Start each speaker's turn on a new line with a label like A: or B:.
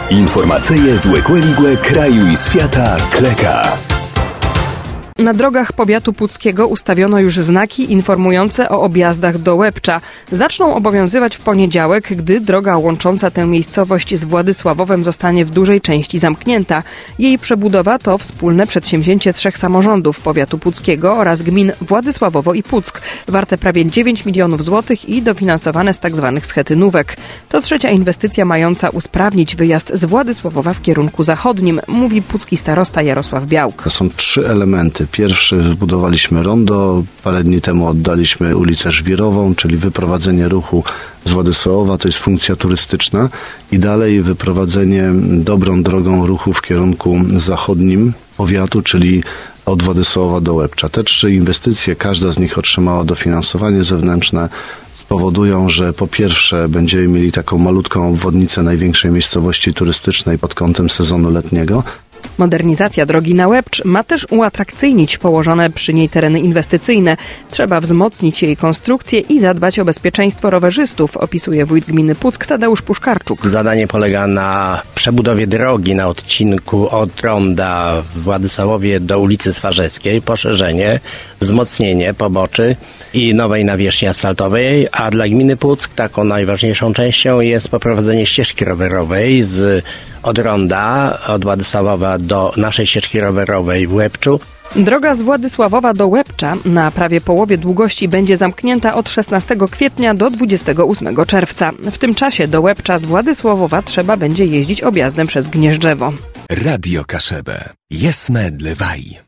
A: Informacyje z Łekłe kraju i świata Kleka.
B: Na drogach powiatu puckiego ustawiono już znaki informujące o objazdach do Łebcza. Zaczną obowiązywać w poniedziałek, gdy droga łącząca tę miejscowość z Władysławowem zostanie w dużej części zamknięta. Jej przebudowa to wspólne przedsięwzięcie 3 samorządów powiatu puckiego oraz gmin Władysławowo i Puck, warte prawie 9 milionów złotych i dofinansowane z tzw. schetynówek. To trzecia inwestycja mająca usprawnić wyjazd z Władysławowa w kierunku zachodnim, mówi pucki starosta Jarosław Białk.
C: To są 3 elementy. Pierwszy zbudowaliśmy rondo, parę dni temu oddaliśmy ulicę Żwirową, czyli wyprowadzenie ruchu z Władysławowa, to jest funkcja turystyczna i dalej wyprowadzenie dobrą drogą ruchu w kierunku zachodnim powiatu, czyli od Władysławowa do Łebcza. Te 3 inwestycje, każda z nich otrzymała dofinansowanie zewnętrzne, spowodują, że po pierwsze będziemy mieli taką malutką obwodnicę największej miejscowości turystycznej pod kątem sezonu letniego.
B: Modernizacja drogi na Łebcz ma też uatrakcyjnić położone przy niej tereny inwestycyjne. Trzeba wzmocnić jej konstrukcję i zadbać o bezpieczeństwo rowerzystów, opisuje wójt gminy Puck Tadeusz Puszkarczuk.
D: Zadanie polega na przebudowie drogi na odcinku od ronda w Władysławowie do ulicy Swarzewskiej, poszerzenie, wzmocnienie poboczy i nowej nawierzchni asfaltowej, a dla gminy Puck taką najważniejszą częścią jest poprowadzenie ścieżki rowerowej od ronda, od Władysławowa do naszej ścieżki rowerowej w Łebczu.
B: Droga z Władysławowa do Łebcza na prawie połowie długości będzie zamknięta od 16 kwietnia do 28 czerwca. W tym czasie do Łebcza z Władysławowa trzeba będzie jeździć objazdem przez Gnieżdżewo.
A: Radio Kaszebę. Jesme dlewaj.